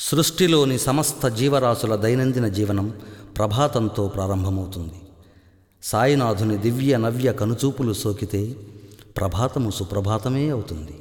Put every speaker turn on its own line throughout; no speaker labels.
సృష్టిలోని సమస్త జీవరాశుల దైనందిన జీవనం ప్రభాతంతో ప్రారంభమవుతుంది. సాయినాథుని దివ్య నవ్య కనుచూపులు సోకితే ప్రభాతము సుప్రభాతమే అవుతుంది.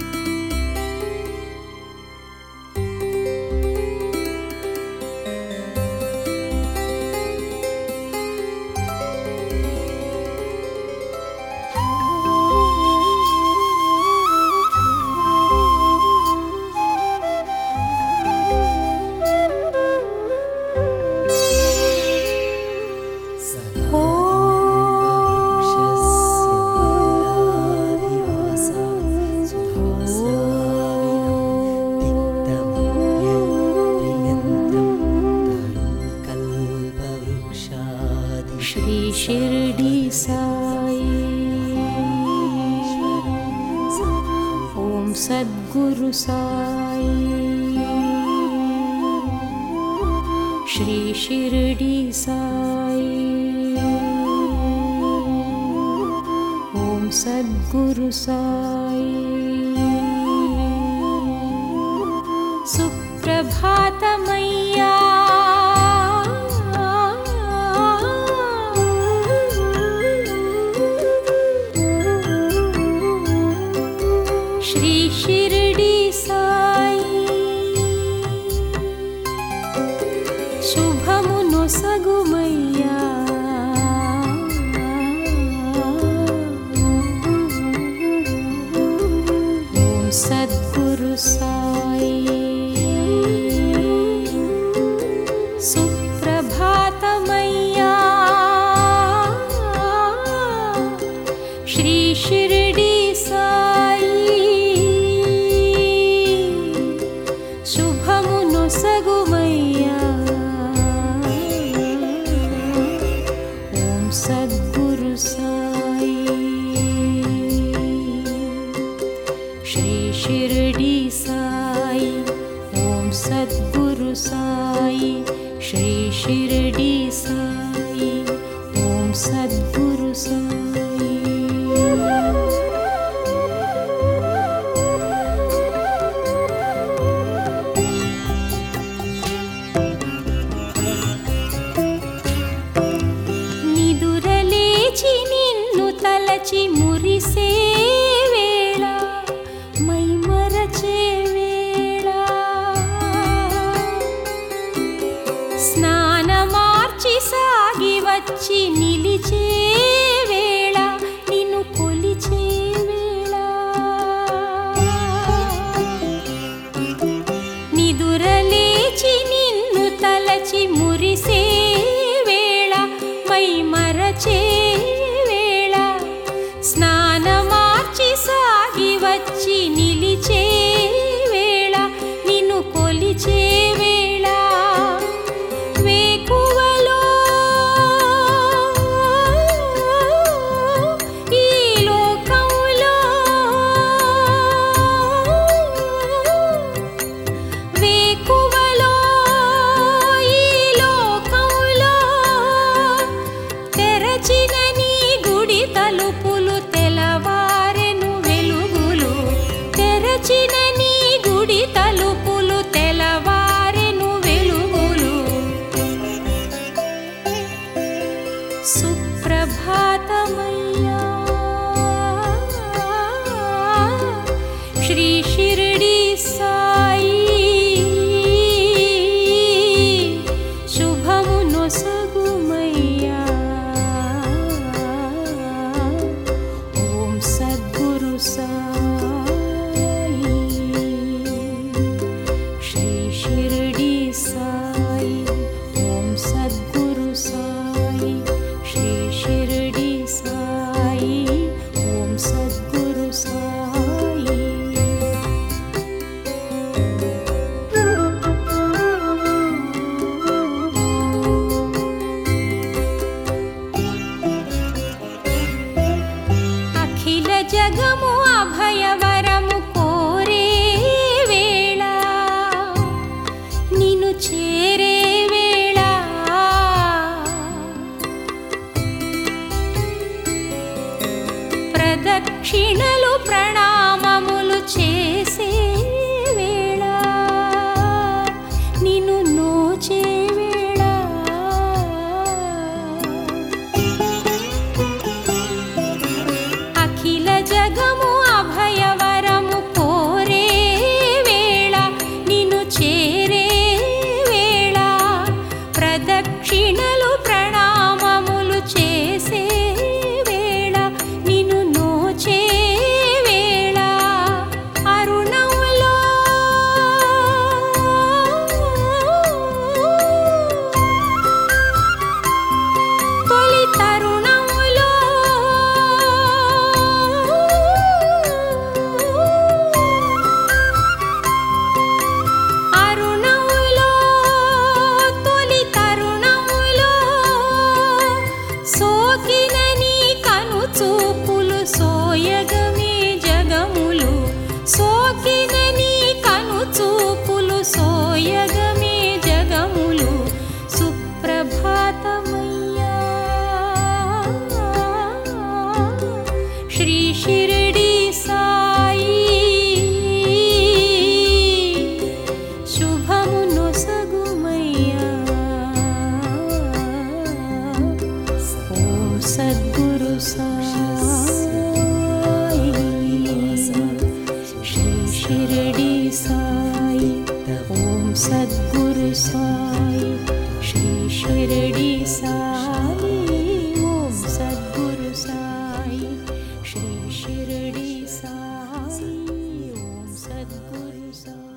श्री शिरडी साई ओम सद्गुरु साई श्री शिरडी साई ओम सद्गुरु साई सुप्रभातमय्या श्री शिरडी साई शुभमुनो सगुमय्या ओम सद्गुरु साई सुप्रभातमय्या श्री शिरडी शुभमुनो सगुमय्या ओम सद्गुरु साई श्री शिरडी साई ओम सद्गुरु साई श्री शिरडी साई ओम सद्गुरु साई తలచి మురిసే వేళ మై మరచే వేళ స్నానమార్చి సాగి వచ్చి నిలిచే వేళ నిన్ను కొలిచే వేళ నిదురలేచి నిన్ను తలచి మురిసే వేళ మై మరచే స్నానమార్చి సాగి వచ్చి నిలిచే వేళ నిన్ను కొలిచే వేళ వేకువలో సద్గురు సాయి శ్రీ షిరిడి సాయి ఓం సద్గురు సాయి శ్రీ షిరిడి సాయి ఓం సద్గురు సాయి.